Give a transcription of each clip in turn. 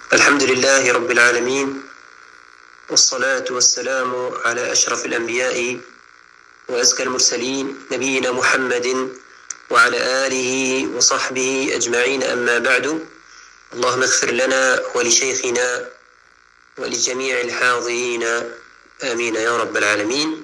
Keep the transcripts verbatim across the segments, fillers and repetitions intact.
الحمد لله رب العالمين، والصلاة والسلام على أشرف الأنبياء وأزكى المرسلين نبينا محمد وعلى آله وصحبه أجمعين، أما بعد. اللهم اغفر لنا ولشيخنا ولجميع الحاضرين، آمين يا رب العالمين.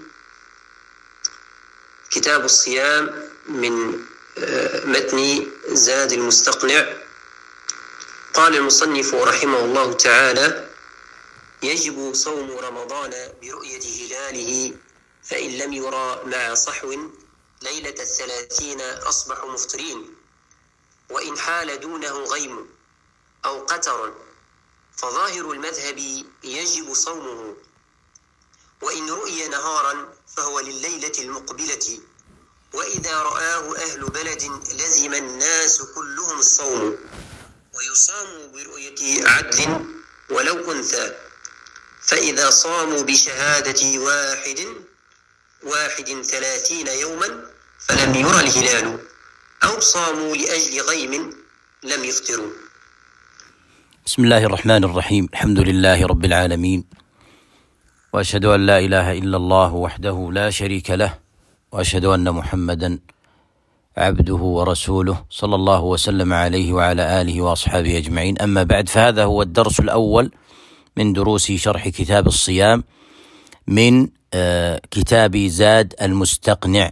كتاب الصيام من متن زاد المستقنع. قال المصنف رحمه الله تعالى: يجب صوم رمضان برؤية هلاله، فإن لم يرى مع صحو ليلة الثلاثين أصبحوا مفطرين، وإن حال دونه غيم أو قتر فظاهر المذهب يجب صومه، وإن رؤي نهارا فهو لليلة المقبلة، وإذا رآه أهل بلد لزم الناس كلهم الصوم، ويصام برؤية عدل ولو أنثى، فإذا صاموا بشهادة واحد واحد ثلاثين يوما فلم يرى الهلال، أو صاموا لأجل غيم لم يفطروا. بسم الله الرحمن الرحيم. الحمد لله رب العالمين، وأشهد أن لا إله إلا الله وحده لا شريك له، وأشهد أن محمدا عبده ورسوله صلى الله وسلم عليه وعلى آله وأصحابه أجمعين. أما بعد، فهذا هو الدرس الأول من دروس شرح كتاب الصيام من كتاب زاد المستقنع.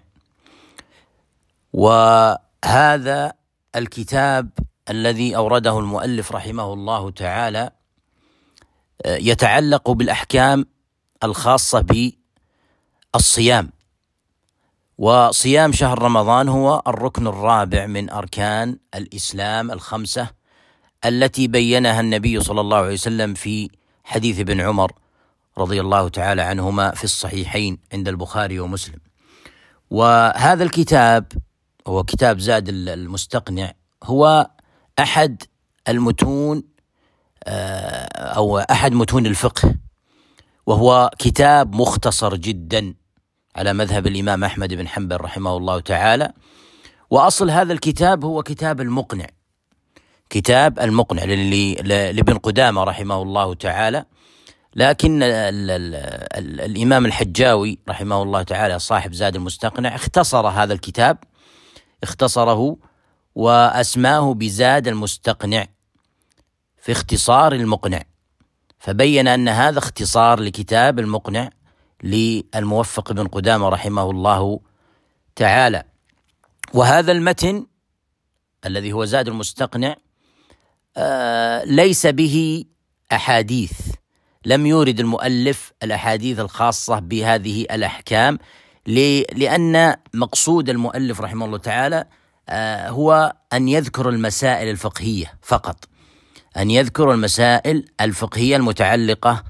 وهذا الكتاب الذي أورده المؤلف رحمه الله تعالى يتعلق بالأحكام الخاصة بالصيام. وصيام شهر رمضان هو الركن الرابع من أركان الإسلام الخمسة التي بينها النبي صلى الله عليه وسلم في حديث ابن عمر رضي الله تعالى عنهما في الصحيحين عند البخاري ومسلم. وهذا الكتاب هو كتاب زاد المستقنع، هو أحد المتون أو أحد متون الفقه، وهو كتاب مختصر جدا على مذهب الإمام أحمد بن حنبل رحمه الله تعالى. وأصل هذا الكتاب هو كتاب المقنع، كتاب المقنع لابن قدامة رحمه الله تعالى، لكن ال ال ال الإمام الحجاوي رحمه الله تعالى صاحب زاد المستقنع اختصر هذا الكتاب، اختصره وأسماه بزاد المستقنع في اختصار المقنع، فبين أن هذا اختصار لكتاب المقنع للموفق بن قدامة رحمه الله تعالى. وهذا المتن الذي هو زاد المستقنع آه ليس به أحاديث، لم يورد المؤلف الأحاديث الخاصة بهذه الأحكام، لأن مقصود المؤلف رحمه الله تعالى آه هو أن يذكر المسائل الفقهية فقط، أن يذكر المسائل الفقهية المتعلقة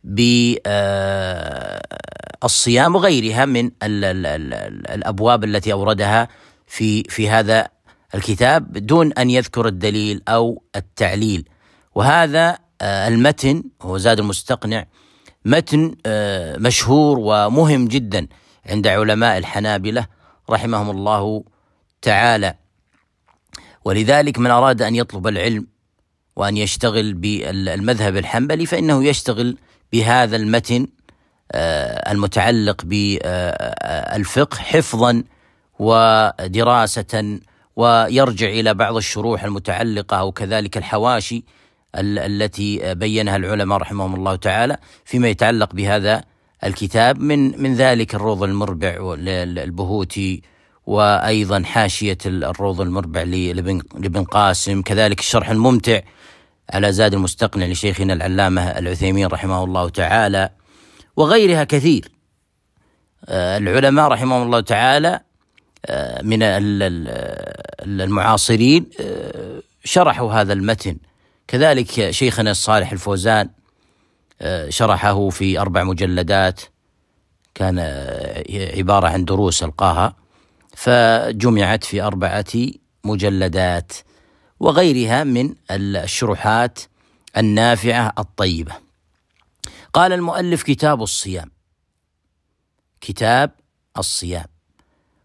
بالصيام وغيرها من ال ال ال الأبواب التي أوردها في في هذا الكتاب، دون أن يذكر الدليل أو التعليل. وهذا المتن هو زاد المستقنع متن مشهور ومهم جدا عند علماء الحنابلة رحمهم الله تعالى، ولذلك من أراد أن يطلب العلم وأن يشتغل بالمذهب الحنبلي فإنه يشتغل بهذا المتن المتعلق بالفقه حفظا ودراسة، ويرجع إلى بعض الشروح المتعلقة أو كذلك الحواشي التي بينها العلماء رحمهم الله تعالى فيما يتعلق بهذا الكتاب، من من ذلك الروض المربع للبهوتي، وأيضا حاشية الروض المربع لابن قاسم، كذلك الشرح الممتع على زاد المستقنع لشيخنا العلامة العثيمين رحمه الله تعالى، وغيرها كثير. العلماء رحمهم الله تعالى من المعاصرين شرحوا هذا المتن، كذلك شيخنا الصالح الفوزان شرحه في أربع مجلدات، كان عبارة عن دروس ألقاها فجمعت في أربعة مجلدات، وغيرها من الشروحات النافعة الطيبة. قال المؤلف: كتاب الصيام، كتاب الصيام.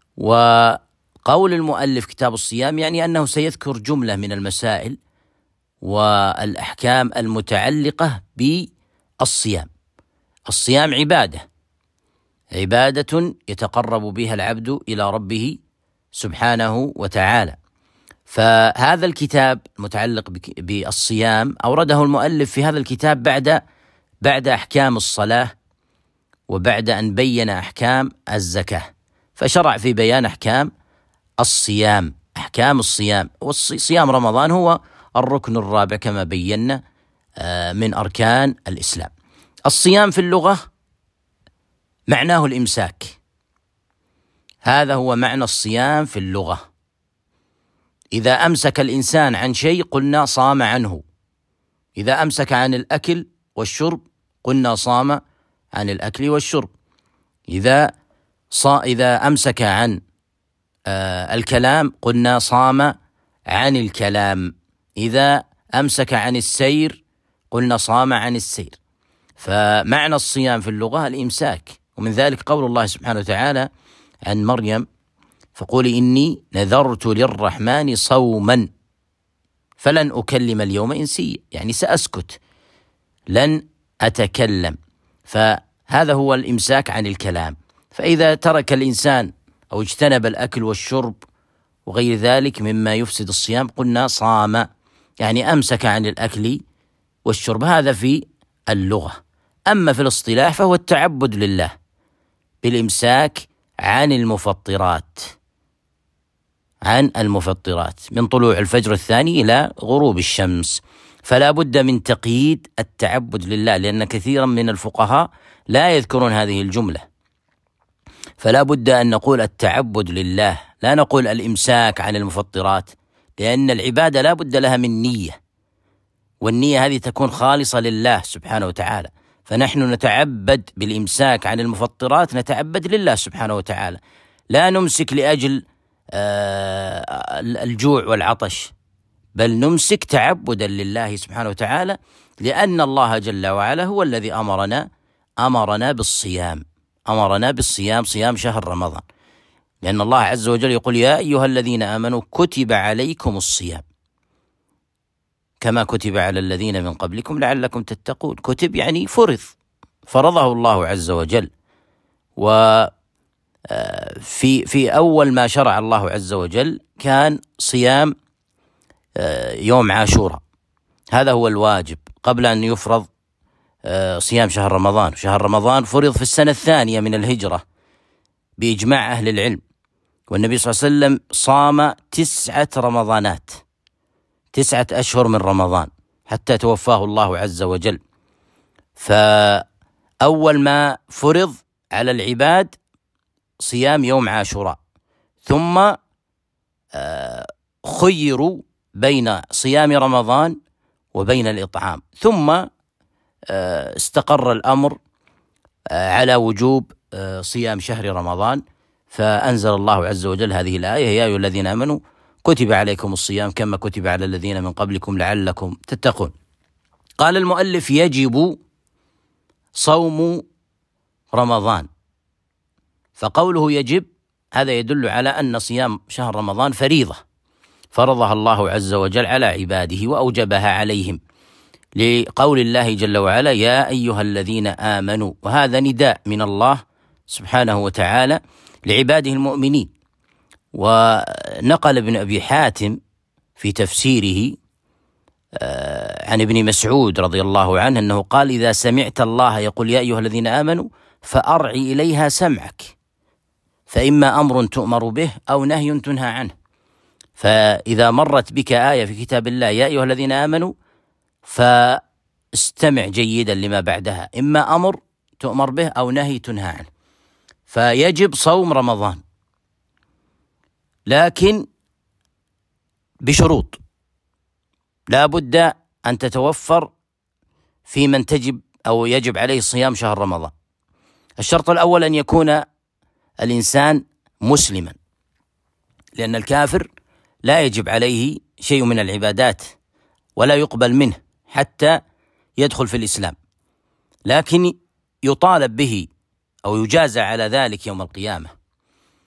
وقول المؤلف كتاب الصيام يعني أنه سيذكر جملة من المسائل والأحكام المتعلقة بالصيام. الصيام عبادة عبادة يتقرب بها العبد إلى ربه سبحانه وتعالى. فهذا الكتاب المتعلق بالصيام أورده المؤلف في هذا الكتاب بعد بعد أحكام الصلاة، وبعد أن بين أحكام الزكاة، فشرع في بيان أحكام الصيام أحكام الصيام والصيام رمضان هو الركن الرابع كما بينا من أركان الإسلام. الصيام في اللغة معناه الإمساك، هذا هو معنى الصيام في اللغة. إذا أمسك الإنسان عن شيء قلنا صام عنه، إذا أمسك عن الأكل والشرب قلنا صام عن الأكل والشرب، إذا صا إذا أمسك عن آه الكلام قلنا صام عن الكلام، إذا أمسك عن السير قلنا صام عن السير. فمعنى الصيام في اللغة الإمساك، ومن ذلك قول الله سبحانه وتعالى عن مريم: فقولي إني نذرت للرحمن صوما فلن أكلم اليوم إنسيا، يعني سأسكت لن أتكلم. فهذا هو الإمساك عن الكلام. فإذا ترك الإنسان أو اجتنب الأكل والشرب وغير ذلك مما يفسد الصيام قلنا صام، يعني أمسك عن الأكل والشرب، هذا في اللغة. أما في الاصطلاح فهو التعبد لله بالإمساك عن المفطرات عن المفطرات من طلوع الفجر الثاني إلى غروب الشمس. فلا بد من تقييد التعبد لله، لأن كثيرا من الفقهاء لا يذكرون هذه الجملة، فلا بد أن نقول التعبد لله، لا نقول الإمساك عن المفطرات، لأن العبادة لا بد لها من نية، والنية هذه تكون خالصة لله سبحانه وتعالى. فنحن نتعبد بالإمساك عن المفطرات، نتعبد لله سبحانه وتعالى، لا نمسك لأجل الجوع والعطش، بل نمسك تعبدا لله سبحانه وتعالى، لأن الله جل وعلا هو الذي أمرنا أمرنا بالصيام أمرنا بالصيام صيام شهر رمضان، لأن الله عز وجل يقول: يا أيها الذين آمنوا كتب عليكم الصيام كما كتب على الذين من قبلكم لعلكم تتقون. كتب يعني فرض فرضه الله عز وجل. وفي في أول ما شرع الله عز وجل كان صيام يوم عاشوراء، هذا هو الواجب قبل أن يفرض صيام شهر رمضان. شهر رمضان فرض في السنة الثانية من الهجرة بإجماع أهل العلم، والنبي صلى الله عليه وسلم صام تسعة رمضانات تسعة أشهر من رمضان حتى توفاه الله عز وجل. فأول ما فرض على العباد صيام يوم عاشوراء، ثم خيروا بين صيام رمضان وبين الإطعام، ثم استقر الأمر على وجوب صيام شهر رمضان، فأنزل الله عز وجل هذه الآية: يا أيها الذين آمنوا كتب عليكم الصيام كما كتب على الذين من قبلكم لعلكم تتقون. قال المؤلف: يجب صوم رمضان. فقوله يجب هذا يدل على أن صيام شهر رمضان فريضة فرضها الله عز وجل على عباده وأوجبها عليهم، لقول الله جل وعلا: يا أيها الذين آمنوا، وهذا نداء من الله سبحانه وتعالى لعباده المؤمنين. ونقل ابن أبي حاتم في تفسيره عن ابن مسعود رضي الله عنه أنه قال: إذا سمعت الله يقول يا أيها الذين آمنوا فأرعي إليها سمعك، فإما أمر تؤمر به أو نهي تنهى عنه. فإذا مرت بك آية في كتاب الله يا أيها الذين آمنوا فاستمع جيدا لما بعدها، إما أمر تؤمر به أو نهي تنهى عنه. فيجب صوم رمضان، لكن بشروط لا بد أن تتوفر في من تجب أو يجب عليه صيام شهر رمضان. الشرط الأول أن يكون الإنسان مسلما، لأن الكافر لا يجب عليه شيء من العبادات ولا يقبل منه حتى يدخل في الإسلام، لكن يطالب به أو يجازى على ذلك يوم القيامة.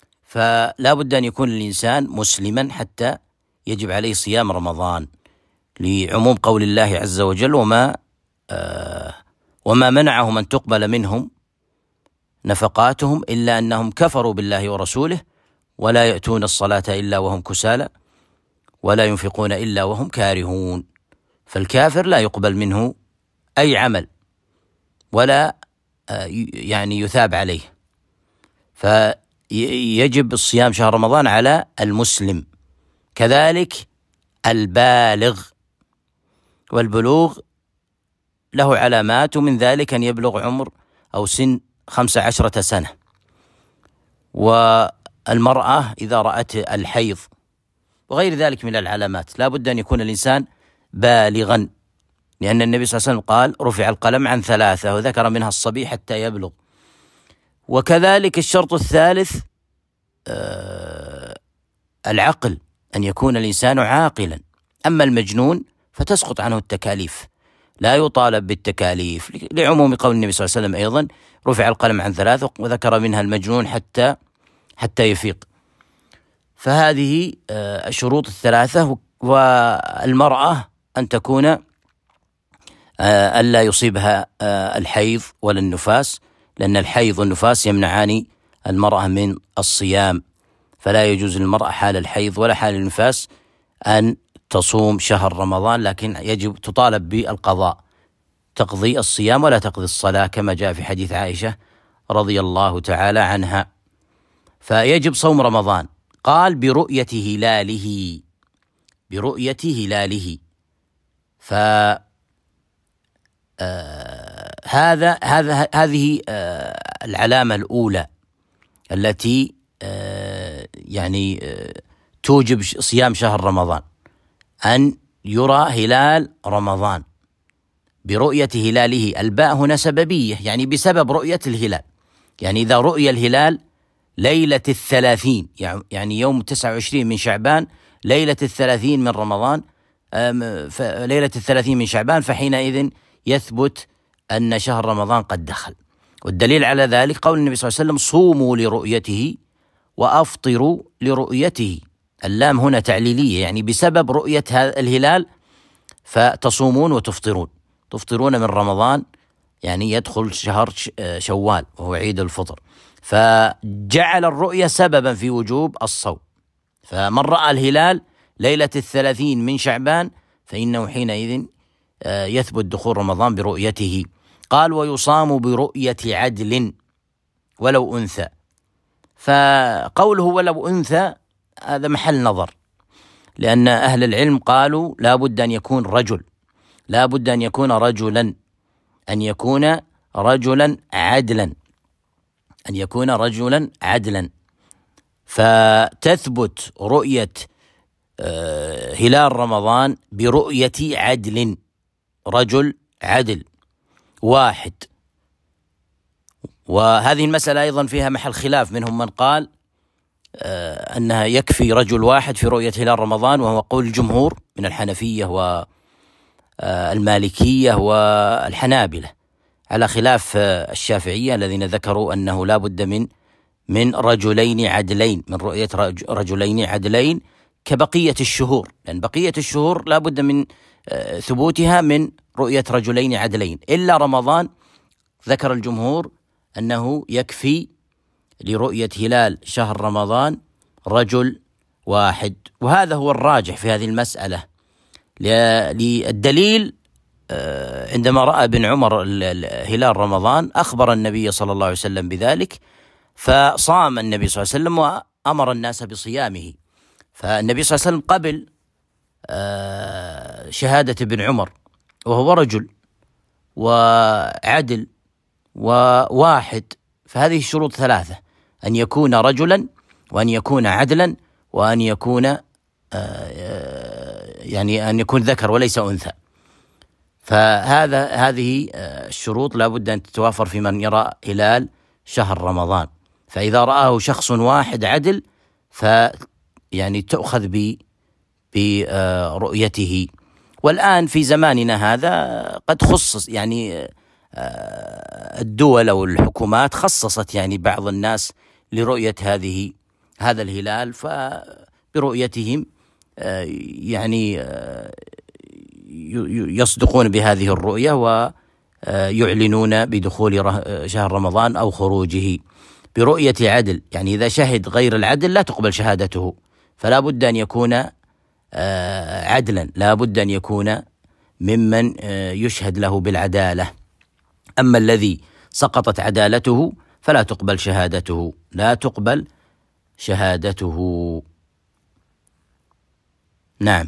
فلا بد أن يكون الإنسان مسلما حتى يجب عليه صيام رمضان. لعموم قول الله عز وجل: وما آه وما منعهم أن تقبل منهم نفقاتهم إلا أنهم كفروا بالله ورسوله ولا يأتون الصلاة إلا وهم كسالى ولا ينفقون إلا وهم كارهون. فالكافر لا يقبل منه أي عمل ولا يعني يثاب عليه، فيجب الصيام شهر رمضان على المسلم. كذلك البالغ، والبلوغ له علامات، ومن ذلك أن يبلغ عمر أو سن خمس عشرة سنة. والمرأة إذا رأت الحيض وغير ذلك من العلامات لا بد أن يكون الإنسان بالغا، لأن النبي صلى الله عليه وسلم قال: رفع القلم عن ثلاثة، وذكر منها الصبي حتى يبلغ. وكذلك الشرط الثالث آه العقل، أن يكون الإنسان عاقلا. أما المجنون فتسقط عنه التكاليف، لا يطالب بالتكاليف، لعموم قول النبي صلى الله عليه وسلم أيضا: رفع القلم عن ثلاثة، وذكر منها المجنون حتى حتى يفيق. فهذه آه الشروط الثلاثة. والمرأة أن تكون آه ألا يصيبها آه الحيض ولا النفاس، لأن الحيض والنفاس يمنعان المرأة من الصيام، فلا يجوز للمرأة حال الحيض ولا حال النفاس أن تصوم شهر رمضان، لكن يجب تطالب بالقضاء، تقضي الصيام ولا تقضي الصلاة، كما جاء في حديث عائشة رضي الله تعالى عنها. فيجب صوم رمضان. قال: برؤية هلاله، برؤية هلاله. ف آه هذا هذا هذه آه العلامة الأولى التي آه يعني آه توجب صيام شهر رمضان، أن يرى هلال رمضان برؤية هلاله. الباء هنا سببية، يعني بسبب رؤية الهلال. يعني إذا رؤي الهلال ليلة الثلاثين، يعني يوم تسعة وعشرين من شعبان، ليلة الثلاثين من رمضان، ليلة الثلاثين من شعبان، فحينئذ يثبت أن شهر رمضان قد دخل. والدليل على ذلك قول النبي صلى الله عليه وسلم: صوموا لرؤيته وأفطروا لرؤيته. اللام هنا تعليلية، يعني بسبب رؤية هذا الهلال فتصومون وتفطرون. تفطرون من رمضان، يعني يدخل شهر شوال وهو عيد الفطر، فجعل الرؤية سببا في وجوب الصوم. فمن رأى الهلال ليلة الثلاثين من شعبان فإنه حينئذ يثبت دخول رمضان برؤيته. قال: ويصام برؤية عدل ولو أنثى. فقوله ولو أنثى هذا محل نظر، لأن أهل العلم قالوا لا بد أن يكون رجل، لا بد أن يكون رجلا، أن يكون رجلا عدلا، أن يكون رجلا عدلا. فتثبت رؤية هلال رمضان برؤية عدل، رجل عدل واحد. وهذه المسألة أيضا فيها محل خلاف، منهم من قال أنها يكفي رجل واحد في رؤية هلال رمضان، وهو قول الجمهور من الحنفية والمالكية والحنابلة، على خلاف الشافعية الذين ذكروا أنه لا بد من من رجلين عدلين، من رؤية رجلين عدلين كبقية الشهور، لأن بقية الشهور لا بد من ثبوتها من رؤية رجلين عدلين، إلا رمضان ذكر الجمهور أنه يكفي لرؤية هلال شهر رمضان رجل واحد. وهذا هو الراجح في هذه المسألة، للدليل عندما رأى ابن عمر هلال رمضان أخبر النبي صلى الله عليه وسلم بذلك، فصام النبي صلى الله عليه وسلم وأمر الناس بصيامه. فالنبي صلى الله عليه وسلم قبل شهادة ابن عمر، وهو رجل وعدل وواحد. فهذه الشروط ثلاثة: أن يكون رجلا، وأن يكون عدلا، وأن يكون يعني أن يكون ذكر وليس أنثى. فهذا هذه الشروط لا بد أن تتوافر في من يرى هلال شهر رمضان. فإذا رآه شخص واحد عدل ف يعني تأخذ ب برؤيته. والآن في زماننا هذا قد خصص يعني الدول أو الحكومات خصصت يعني بعض الناس لرؤية هذه هذا الهلال، فبرؤيتهم يعني يصدقون بهذه الرؤية ويعلنون بدخول شهر رمضان أو خروجه برؤية عدل. يعني إذا شهد غير العدل لا تقبل شهادته، فلا بد أن يكون عدلا، لا بد أن يكون ممن يشهد له بالعدالة. أما الذي سقطت عدالته فلا تقبل شهادته، لا تقبل شهادته. نعم.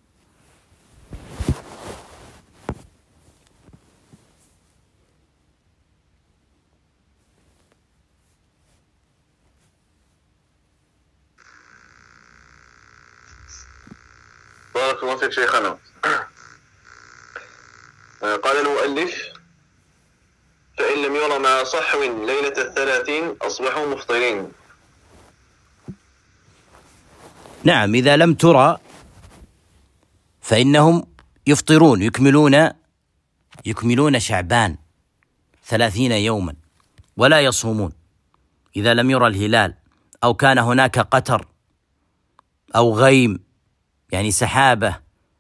بارك الله فيك شيخنا. قال المؤلف: فإن لم يرى مع صحو ليلة الثلاثين أصبحوا مفطرين. نعم، إذا لم ترى فإنهم يفطرون، يكملون يكملون شعبان ثلاثين يوما ولا يصومون. إذا لم يرى الهلال أو كان هناك قتر أو غيم، يعني سحابة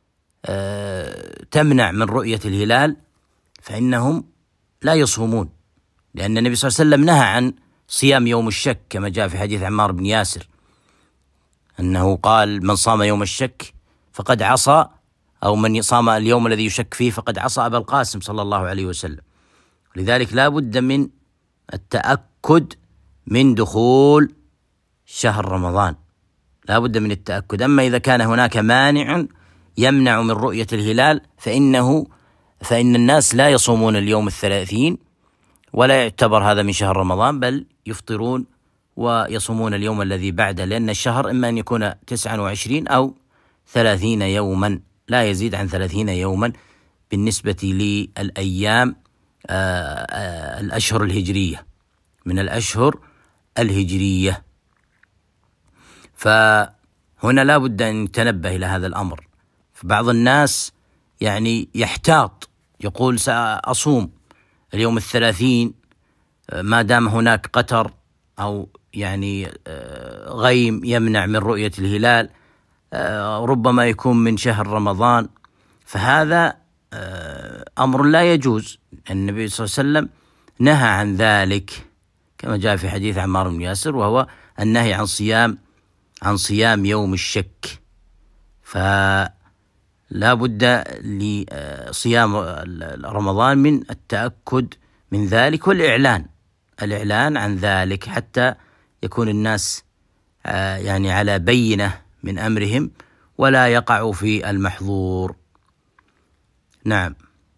تمنع من رؤية الهلال، فإنهم لا يصومون، لأن النبي صلى الله عليه وسلم نهى عن صيام يوم الشك كما جاء في حديث عمار بن ياسر أنه قال: من صام يوم الشك فقد عصى، أو من صام اليوم الذي يشك فيه فقد عصى أبا القاسم صلى الله عليه وسلم. لذلك لا بد من التأكد من دخول شهر رمضان، لا بد من التأكد. أما إذا كان هناك مانع يمنع من رؤية الهلال فإنه فإن الناس لا يصومون اليوم الثلاثين ولا يعتبر هذا من شهر رمضان، بل يفطرون ويصومون اليوم الذي بعده، لأن الشهر إما أن يكون تسعة وعشرين أو ثلاثين يوما، لا يزيد عن ثلاثين يوما بالنسبة للأيام آآ آآ الأشهر الهجرية، من الأشهر الهجرية. فهنا لا بد أن نتنبه إلى هذا الأمر. فبعض الناس يعني يحتاط، يقول سأصوم اليوم الثلاثين ما دام هناك قتر أو يعني غيم يمنع من رؤية الهلال، ربما يكون من شهر رمضان، فهذا أمر لا يجوز. النبي صلى الله عليه وسلم نهى عن ذلك كما جاء في حديث عمار بن ياسر، وهو النهي عن صيام عن صيام يوم الشك. فلا بد لصيام رمضان من التأكد من ذلك والإعلان الإعلان عن ذلك، حتى يكون الناس يعني على بينة من أمرهم ولا يقعوا في المحظور. نعم.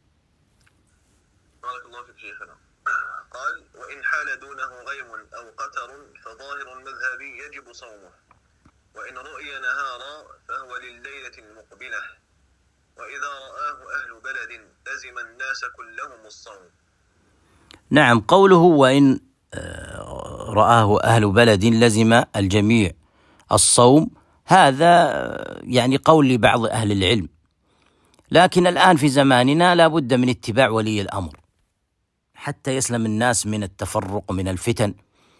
بارك الله فيك شيخنا. قال: وإن حال دونه غيم أو قتر فظاهر المذهب يجب صومه، وإن رؤي نهارا فهو لليلة المقبلة، وإذا رآه أهل بلد لزم الناس كلهم الصوم. نعم، قوله وإن رآه أهل بلد لزم الجميع الصوم، هذا يعني قول لبعض أهل العلم، لكن الآن في زماننا لا بد من اتباع ولي الأمر حتى يسلم الناس من التفرق من الفتن،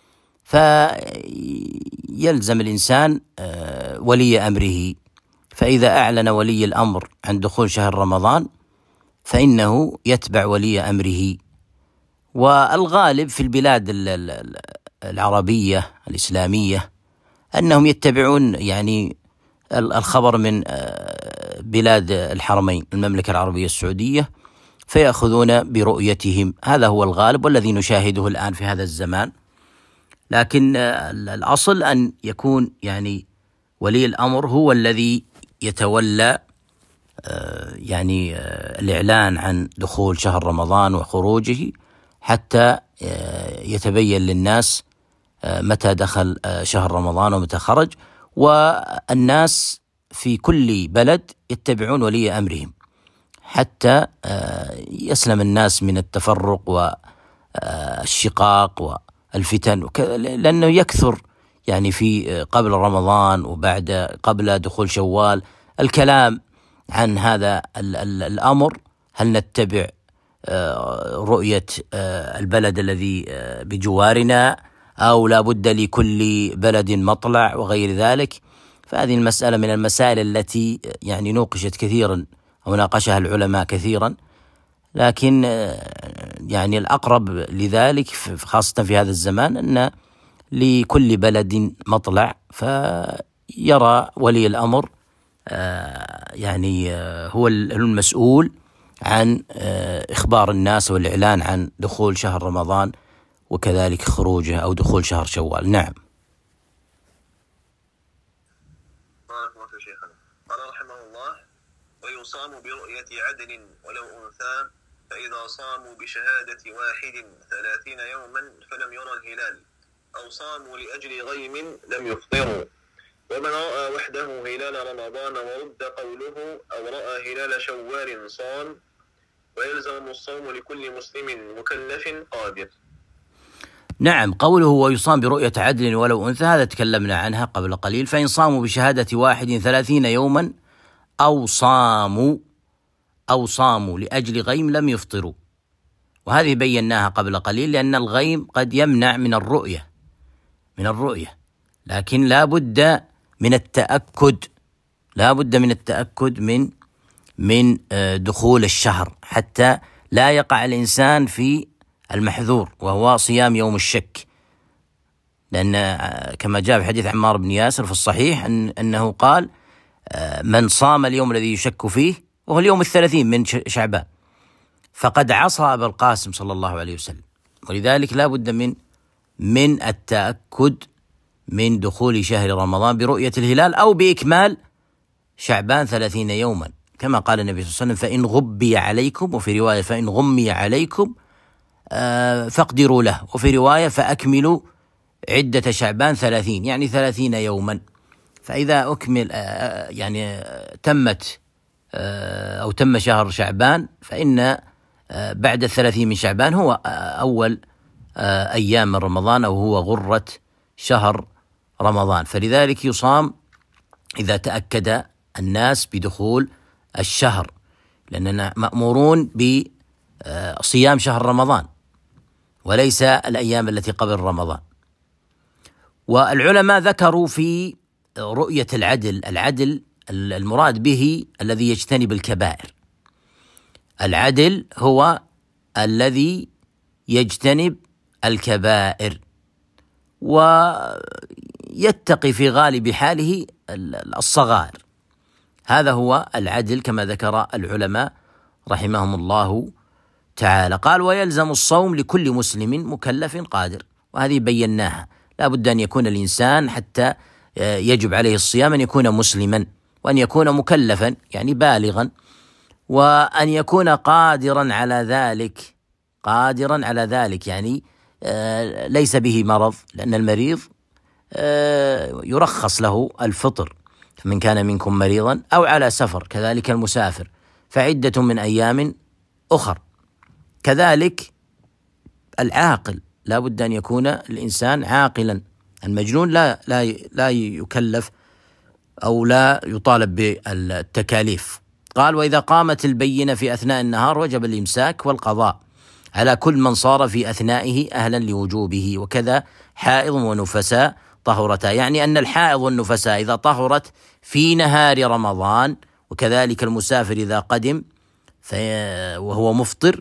فيلزم الإنسان ولي أمره. فإذا أعلن ولي الأمر عن دخول شهر رمضان فإنه يتبع ولي أمره. والغالب في البلاد العربية الإسلامية أنهم يتبعون يعني الخبر من بلاد الحرمين المملكة العربية السعودية، فيأخذون برؤيتهم. هذا هو الغالب والذي نشاهده الآن في هذا الزمان. لكن الأصل أن يكون يعني ولي الأمر هو الذي يتولى يعني الإعلان عن دخول شهر رمضان وخروجه، حتى يتبين للناس متى دخل شهر رمضان ومتى خرج. والناس في كل بلد يتبعون ولي أمرهم حتى يسلم الناس من التفرق والشقاق والفتن، لأنه يكثر يعني في قبل رمضان وبعد قبل دخول شوال الكلام عن هذا الأمر. هل نتبع رؤية البلد الذي بجوارنا أو لا بد لكل بلد مطلع وغير ذلك؟ فهذه المسألة من المسائل التي يعني نوقشت كثيرا وناقشها العلماء كثيرا، لكن يعني الأقرب لذلك خاصة في هذا الزمان أن لكل بلد مطلع، فيرى ولي الأمر يعني هو المسؤول عن إخبار الناس والإعلان عن دخول شهر رمضان وكذلك خروجه أو دخول شهر شوال. نعم. قال رحمه الله: ويصام برؤية عدل ولو أنثى، فإذا صاموا بشهادة واحد ثلاثين يوما فلم يرى الهلال أو صاموا لأجل غيم لم يفطروا. ومن رأى وحده هلال رمضان ورد قوله أو رأى هلال شوال صام، ويلزم الصوم لكل مسلم مكلف قادر. نعم، قوله ويصام برؤية عدل ولو أنثى هذا تكلمنا عنها قبل قليل. فإن صاموا بشهادة واحد ثلاثين يوما أو صاموا أو صاموا لأجل غيم لم يفطروا، وهذه بيناها قبل قليل، لأن الغيم قد يمنع من الرؤية من الرؤية لكن لا بد من التأكد لا بد من التأكد من من دخول الشهر حتى لا يقع الإنسان في المحذور وهو صيام يوم الشك، لأن كما جاء في حديث عمار بن ياسر في الصحيح أن أنه قال: من صام اليوم الذي يشك فيه وهو اليوم الثلاثين من شعبان فقد عصى أبا القاسم صلى الله عليه وسلم. ولذلك لا بد من من التأكد من دخول شهر رمضان برؤية الهلال أو بإكمال شعبان ثلاثين يوما، كما قال النبي صلى الله عليه وسلم: فإن غبي عليكم، وفي رواية فإن غمي عليكم آه فاقدروا له، وفي رواية فأكملوا عدة شعبان ثلاثين، يعني ثلاثين يوما. فإذا أكمل آه يعني آه تمت آه أو تم شهر شعبان فإن آه بعد الثلاثين من شعبان هو آه أول آه أيام من رمضان، أو هو غرة شهر رمضان. فلذلك يصام إذا تأكد الناس بدخول الشهر، لأننا مأمورون بصيام شهر رمضان وليس الأيام التي قبل رمضان. والعلماء ذكروا في رؤية العدل العدل المراد به الذي يجتنب الكبائر. العدل هو الذي يجتنب الكبائر ويتقي في غالب حاله الصغائر، هذا هو العدل كما ذكر العلماء رحمهم الله تعالى. قال: ويلزم الصوم لكل مسلم مكلف قادر، وهذه بيناها. لا بد أن يكون الإنسان حتى يجب عليه الصيام أن يكون مسلما، وأن يكون مكلفا يعني بالغا، وأن يكون قادرا على ذلك قادرا على ذلك يعني ليس به مرض، لأن المريض يرخص له الفطر، فمن كان منكم مريضا أو على سفر، كذلك المسافر فعدة من أيام أخر. كذلك العاقل لا بد أن يكون الإنسان عاقلا، المجنون لا لا لا يكلف أو لا يطالب بالتكاليف. قال: وإذا قامت البينة في أثناء النهار وجب الإمساك والقضاء على كل من صار في أثنائه أهلا لوجوبه، وكذا حائض ونفساء طهرتا، يعني أن الحائض والنفساء إذا طهرت في نهار رمضان، وكذلك المسافر إذا قدم وهو مفطر،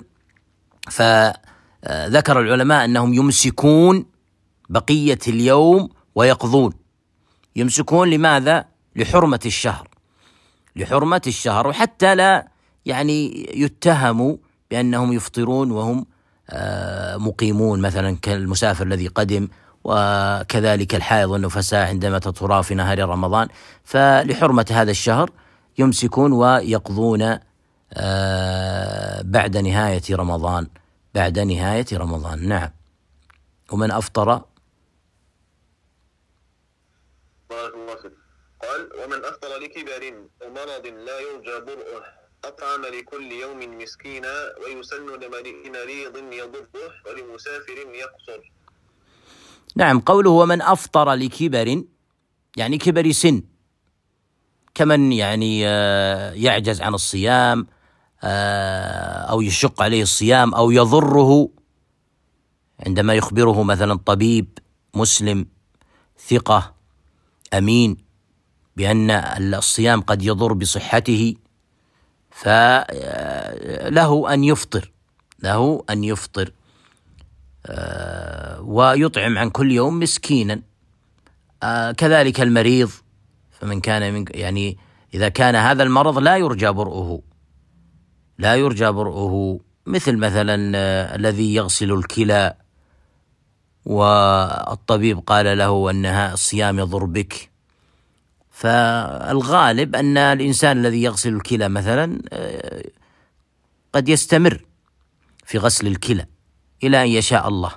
فذكر العلماء أنهم يمسكون بقية اليوم ويقضون. يمسكون لماذا؟ لحرمة الشهر لحرمة الشهر وحتى لا يعني يتهموا بأنهم يفطرون وهم مقيمون، مثلا كالمسافر الذي قدم، وكذلك الحائض والنفساء عندما تطهرا في نهار رمضان. فلحرمة هذا الشهر يمسكون ويقضون بعد نهاية رمضان بعد نهاية رمضان. نعم. ومن أفطر قال: ومن أفطر لكبر أو مرض لا يرجى برؤه أطعم لكل يوم مسكينا، ويسن لمريض يضره ولمسافر يقصر. نعم، قوله ومن أفطر لكبر يعني كبر سن، كمن يعني يعجز عن الصيام أو يشق عليه الصيام أو يضره، عندما يخبره مثلا طبيب مسلم ثقة أمين بأن الصيام قد يضر بصحته، فله أن يفطر له أن يفطر ويطعم عن كل يوم مسكينا. كذلك المريض، فمن كان من يعني إذا كان هذا المرض لا يرجى برؤه لا يرجى برؤه مثل مثلا الذي يغسل الكلى والطبيب قال له أن الصيام يضر بك، فالغالب أن الإنسان الذي يغسل الكلى مثلا قد يستمر في غسل الكلى إلى أن يشاء الله،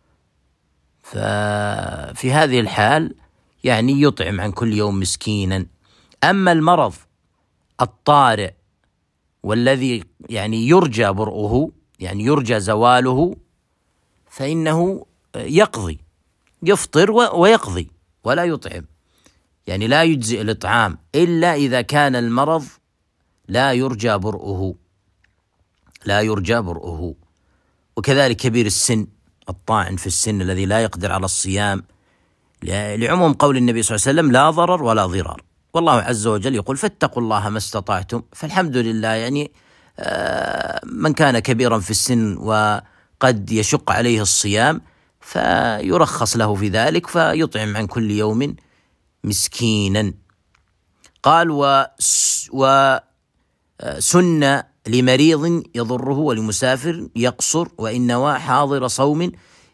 ففي هذه الحال يعني يطعم عن كل يوم مسكينا. أما المرض الطارئ والذي يعني يرجى برؤه، يعني يرجى زواله، فإنه يقضي يفطر ويقضي ولا يطعم، يعني لا يجزئ الإطعام إلا إذا كان المرض لا يرجى برؤه لا يرجى برؤه. وكذلك كبير السن الطاعن في السن الذي لا يقدر على الصيام، لعموم قول النبي صلى الله عليه وسلم لا ضرر ولا ضرار، والله عز وجل يقول فاتقوا الله ما استطعتم. فالحمد لله يعني من كان كبيرا في السن وقد يشق عليه الصيام فيرخص له في ذلك فيطعم عن كل يوم مسكينا. قال وسن لمريض يضره ولمسافر يقصر وإن نوى حاضر صوم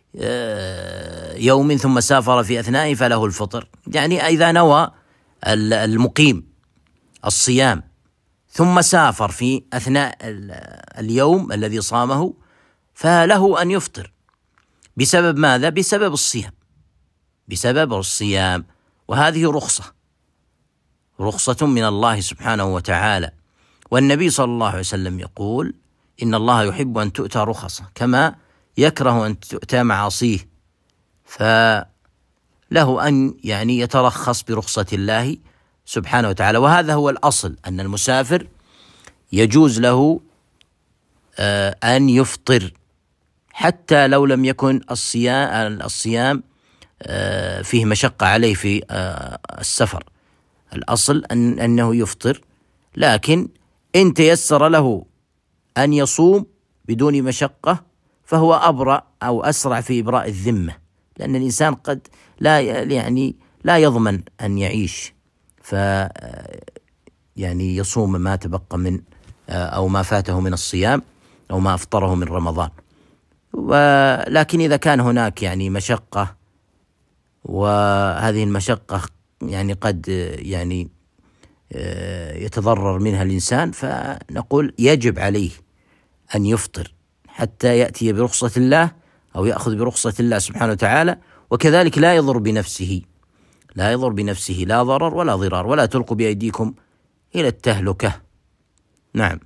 يوم ثم سافر في أثنائه فله الفطر، يعني إذا نوى المقيم الصيام ثم سافر في أثناء اليوم الذي صامه فله أن يفطر بسبب ماذا؟ بسبب الصيام بسبب الصيام وهذه رخصة رخصة من الله سبحانه وتعالى. والنبي صلى الله عليه وسلم يقول إن الله يحب أن تؤتى رخصة كما يكره أن تؤتى معاصيه، فله أن يعني يترخص برخصة الله سبحانه وتعالى. وهذا هو الأصل، أن المسافر يجوز له أن يفطر حتى لو لم يكن الصيام الصيام فيه مشقة عليه في السفر، الأصل أن أنه يفطر، لكن إن تيسر له أن يصوم بدون مشقة فهو أبرأ أو أسرع في إبراء الذمة، لأن الإنسان قد لا يعني لا يضمن أن يعيش، ف يعني يصوم ما تبقى من أو ما فاته من الصيام أو ما أفطره من رمضان. ولكن إذا كان هناك يعني مشقة وهذه المشقة يعني قد يعني يتضرر منها الإنسان فنقول يجب عليه أن يفطر حتى يأتي برخصة الله أو يأخذ برخصة الله سبحانه وتعالى. وكذلك لا يضر بنفسه لا يضر بنفسه لا ضرر ولا ضرار، ولا تلقوا بأيديكم إلى التهلكة. نعم.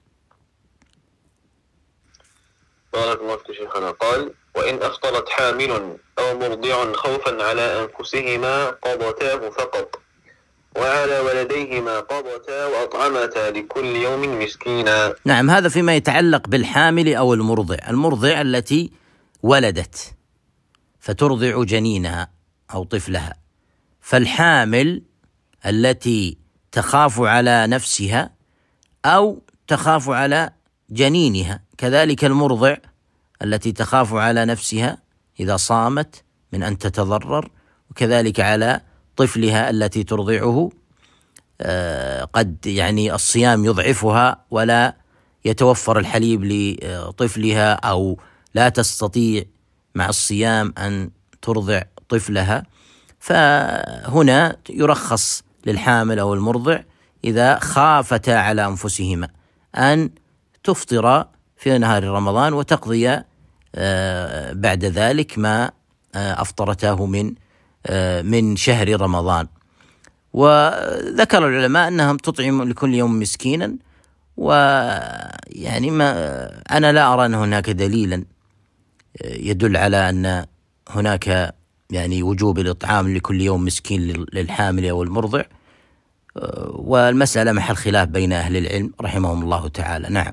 بارك الله فيك شيخنا. قال وإن أفطرت حامل أو مرضع خوفا على أنفسهما قضتاه فقط، وعلى ولديهما قضتا وأطعمتا لكل يوم مسكينا. نعم، هذا فيما يتعلق بالحامل أو المرضع. المرضع التي ولدت فترضع جنينها أو طفلها، فالحامل التي تخاف على نفسها أو تخاف على جنينها، كذلك المرضع التي تخاف على نفسها إذا صامت من أن تتضرر، وكذلك على طفلها التي ترضعه قد يعني الصيام يضعفها ولا يتوفر الحليب لطفلها أو لا تستطيع مع الصيام أن ترضع طفلها، فهنا يرخص للحامل أو المرضع إذا خافتا على أنفسهما أن تفطر في نهار رمضان وتقضي بعد ذلك ما أفطرته من من شهر رمضان. وذكر العلماء أنهم تطعم لكل يوم مسكينا، ويعني ما أنا لا أرى أن هناك دليلا يدل على أن هناك يعني وجوب الإطعام لكل يوم مسكين للحامل أو المرضع، والمسألة محل خلاف بين أهل العلم رحمهم الله تعالى. نعم.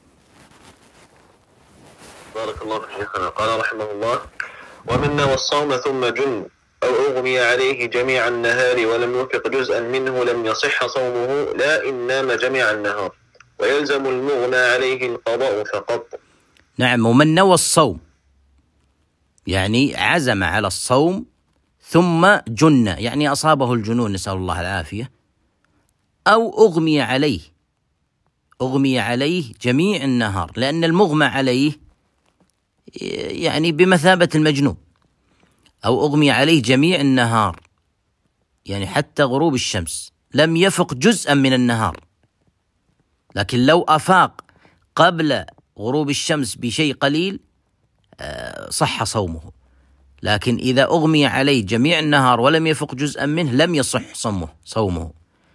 بارك الله فيك شيخنا. قال رحمه الله ومن نوى الصوم ثم جن أو أغمي عليه جميع النهار ولم يوفق جزءا منه لم يصح صومه لا إن نام جميع النهار، ويلزم المغمى عليه القضاء فقط. نعم. ومن نوى الصوم يعني عزم على الصوم ثم جن، يعني أصابه الجنون نسأل الله العافية، أو أغمي عليه، أغمي عليه جميع النهار، لأن المغمى عليه يعني بمثابة المجنون، أو أغمي عليه جميع النهار يعني حتى غروب الشمس، لم يفق جزءا من النهار، لكن لو أفاق قبل غروب الشمس بشيء قليل صح صومه. لكن إذا أغمي عليه جميع النهار ولم يفق جزءا منه لم يصح صومه صومه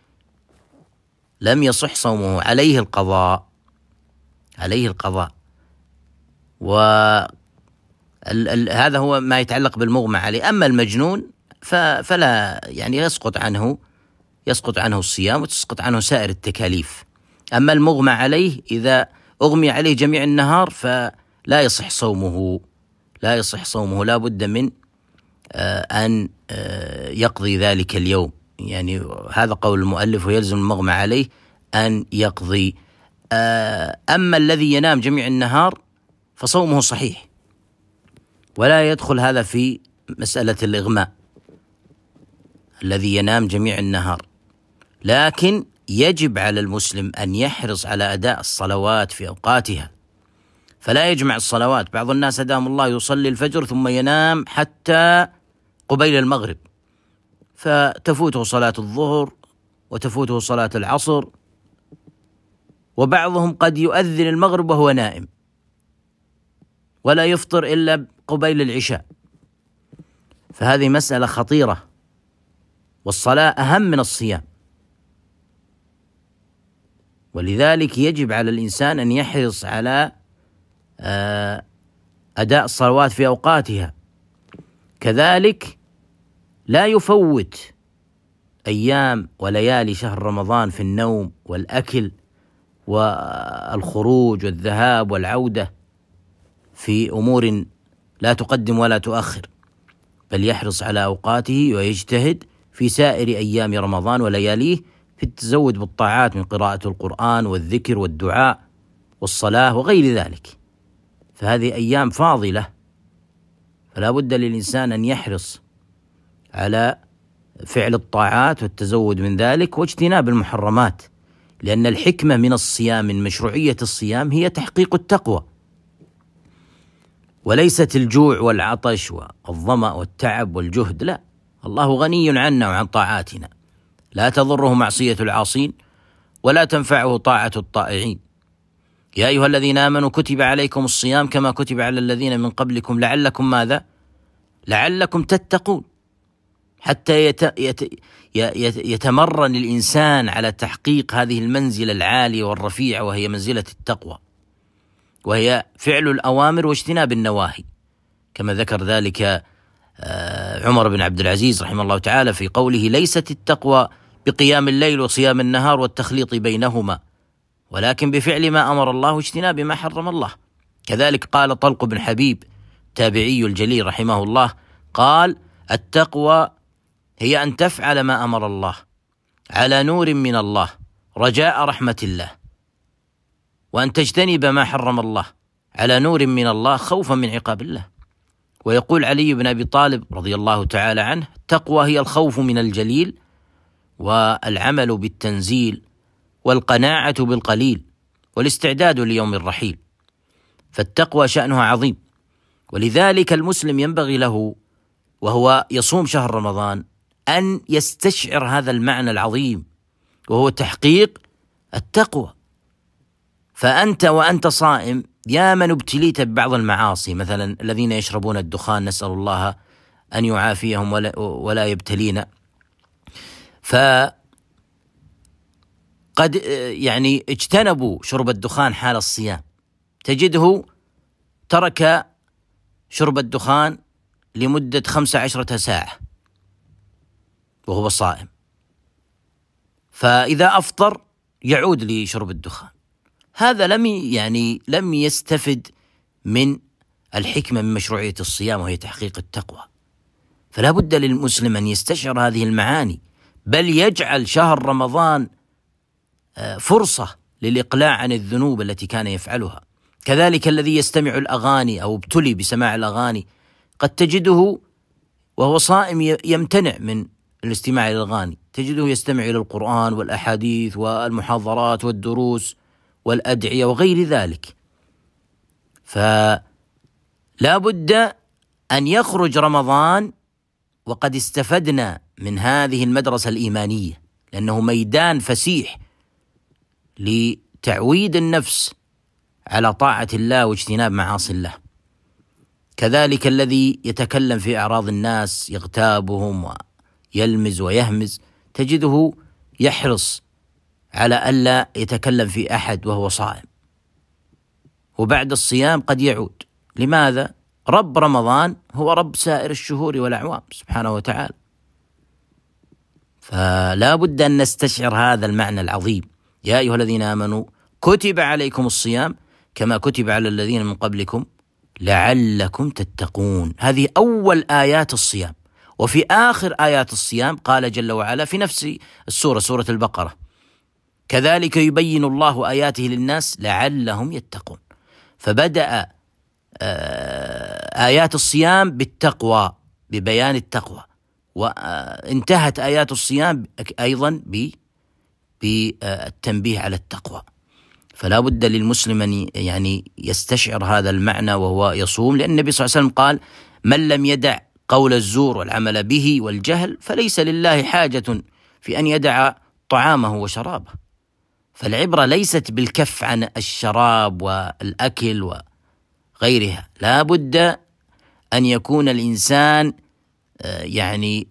لم يصح صومه، عليه القضاء، عليه القضاء. وهذا هو ما يتعلق بالمغمى عليه. أما المجنون فلا يعني يسقط عنه يسقط عنه الصيام وتسقط عنه سائر التكاليف. أما المغمى عليه إذا أغمي عليه جميع النهار فلا يصح صومه، لا يصح صومه، لا بد من أن يقضي ذلك اليوم. يعني هذا قول المؤلف، ويلزم المغمى عليه أن يقضي. أما الذي ينام جميع النهار فصومه صحيح، ولا يدخل هذا في مسألة الإغماء، الذي ينام جميع النهار. لكن يجب على المسلم أن يحرص على أداء الصلوات في أوقاتها، فلا يجمع الصلوات. بعض الناس أدام الله يصلي الفجر ثم ينام حتى قبيل المغرب، فتفوته صلاة الظهر وتفوته صلاة العصر، وبعضهم قد يؤذن المغرب وهو نائم ولا يفطر إلا قبيل العشاء، فهذه مسألة خطيرة، والصلاة أهم من الصيام. ولذلك يجب على الإنسان أن يحرص على أداء الصلوات في أوقاتها. كذلك لا يفوت أيام وليالي شهر رمضان في النوم والأكل والخروج والذهاب والعودة في أمور لا تقدم ولا تؤخر، بل يحرص على أوقاته ويجتهد في سائر أيام رمضان ولياليه في التزود بالطاعات من قراءة القرآن والذكر والدعاء والصلاة وغير ذلك. فهذه أيام فاضلة، فلا بد للإنسان أن يحرص على فعل الطاعات والتزود من ذلك واجتناب المحرمات، لأن الحكمة من الصيام، من مشروعية الصيام، هي تحقيق التقوى، وليست الجوع والعطش والظمأ والتعب والجهد. لا، الله غني عنا وعن طاعاتنا، لا تضره معصية العاصين ولا تنفعه طاعة الطائعين. يا أيها الذين آمنوا كتب عليكم الصيام كما كتب على الذين من قبلكم لعلكم ماذا؟ لعلكم تتقون، حتى يت... يت... يتمرن الإنسان على تحقيق هذه المنزلة العالية والرفيعة، وهي منزلة التقوى، وهي فعل الأوامر واجتناب النواهي، كما ذكر ذلك عمر بن عبد العزيز رحمه الله تعالى في قوله: ليست التقوى بقيام الليل وصيام النهار والتخليط بينهما، ولكن بفعل ما أمر الله واجتناب ما حرم الله. كذلك قال طلق بن حبيب تابعي الجليل رحمه الله، قال: التقوى هي أن تفعل ما أمر الله على نور من الله رجاء رحمة الله، وأن تجتنب ما حرم الله على نور من الله خوفا من عقاب الله. ويقول علي بن أبي طالب رضي الله تعالى عنه: التقوى هي الخوف من الجليل والعمل بالتنزيل والقناعة بالقليل والاستعداد ليوم الرحيل. فالتقوى شأنها عظيم، ولذلك المسلم ينبغي له وهو يصوم شهر رمضان أن يستشعر هذا المعنى العظيم، وهو تحقيق التقوى. فأنت وأنت صائم يا من ابتليت ببعض المعاصي، مثلا الذين يشربون الدخان، نسأل الله أن يعافيهم ولا, ولا يبتلينا، فقد يعني اجتنبوا شرب الدخان حال الصيام، تجده ترك شرب الدخان لمدة خمسة عشرة ساعة وهو صائم، فإذا أفطر يعود لشرب الدخان. هذا لم يعني لم يستفد من الحكمة من مشروعية الصيام، وهي تحقيق التقوى. فلا بد للمسلم أن يستشعر هذه المعاني، بل يجعل شهر رمضان فرصة للإقلاع عن الذنوب التي كان يفعلها. كذلك الذي يستمع الأغاني أو ابتلي بسماع الأغاني قد تجده وهو صائم يمتنع من الاستماع إلى الأغاني، تجده يستمع إلى القرآن والأحاديث والمحاضرات والدروس والأدعية وغير ذلك. فلا بد أن يخرج رمضان وقد استفدنا من هذه المدرسة الإيمانية، لأنه ميدان فسيح لتعويد النفس على طاعة الله واجتناب معاصي الله. كذلك الذي يتكلم في أعراض الناس يغتابهم ويلمز ويهمز تجده يحرص على ألا يتكلم في أحد وهو صائم، وبعد الصيام قد يعود. لماذا؟ رب رمضان هو رب سائر الشهور والأعوام سبحانه وتعالى. فلا بد أن نستشعر هذا المعنى العظيم. يا أيها الذين آمنوا كتب عليكم الصيام كما كتب على الذين من قبلكم لعلكم تتقون. هذه أول آيات الصيام. وفي آخر آيات الصيام قال جل وعلا في نفس السورة، سورة البقرة: كذلك يبين الله آياته للناس لعلهم يتقون. فبدأ آيات الصيام بالتقوى، ببيان التقوى، وانتهت آيات الصيام أيضا بالتنبيه على التقوى. فلا بد للمسلم أن يعني يستشعر هذا المعنى وهو يصوم، لأن النبي صلى الله عليه وسلم قال: من لم يدع قول الزور والعمل به والجهل فليس لله حاجة في أن يدع طعامه وشرابه. فالعبرة ليست بالكف عن الشراب والأكل وغيرها، لا بد أن يكون الإنسان يعني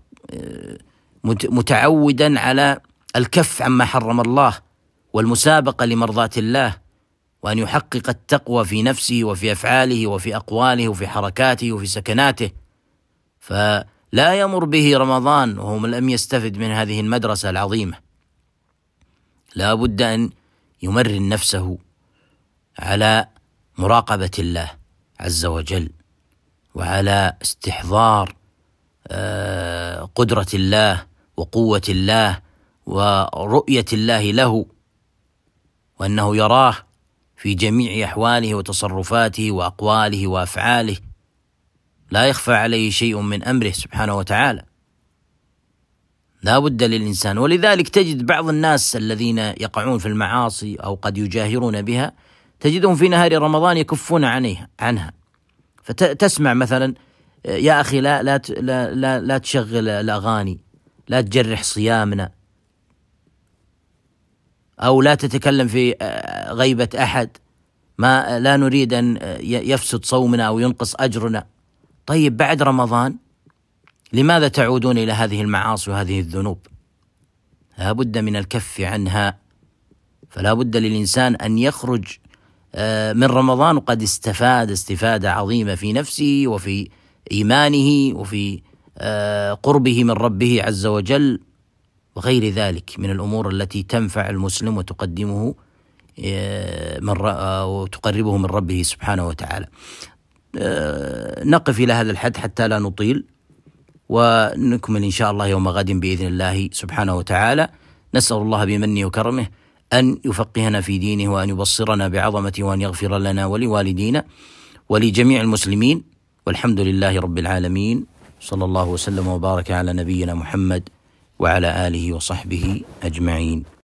متعودا على الكف عما حرم الله والمسابقة لمرضاة الله، وأن يحقق التقوى في نفسه وفي أفعاله وفي أقواله وفي حركاته وفي سكناته. فلا يمر به رمضان وهو لم يستفد من هذه المدرسة العظيمة. لا بد أن يمرن نفسه على مراقبة الله عز وجل، وعلى استحضار قدرة الله وقوة الله ورؤية الله له، وأنه يراه في جميع أحواله وتصرفاته وأقواله وأفعاله، لا يخفى عليه شيء من أمره سبحانه وتعالى. لا بد للإنسان. ولذلك تجد بعض الناس الذين يقعون في المعاصي أو قد يجاهرون بها تجدهم في نهار رمضان يكفون عنها عنها فتسمع مثلا: يا أخي لا لا لا لا, لا تشغل الأغاني، لا تجرح صيامنا، أو لا تتكلم في غيبة أحد، ما لا نريد أن يفسد صومنا أو ينقص أجرنا. طيب بعد رمضان لماذا تعودون إلى هذه المعاصي وهذه الذنوب؟ لا بد من الكف عنها. فلا بد للإنسان أن يخرج من رمضان وقد استفاد استفادة عظيمة في نفسه وفي إيمانه وفي قربه من ربه عز وجل وغير ذلك من الأمور التي تنفع المسلم وتقدمه من وتقربه من ربه سبحانه وتعالى. نقف إلى هذا الحد حتى لا نطيل، ونكمل إن شاء الله يوم غد بإذن الله سبحانه وتعالى. نسأل الله بمنه وكرمه أن يفقهنا في دينه، وأن يبصرنا بعظمته، وأن يغفر لنا ولوالدينا ولجميع المسلمين، والحمد لله رب العالمين. صلى الله وسلم وبارك على نبينا محمد وعلى آله وصحبه أجمعين.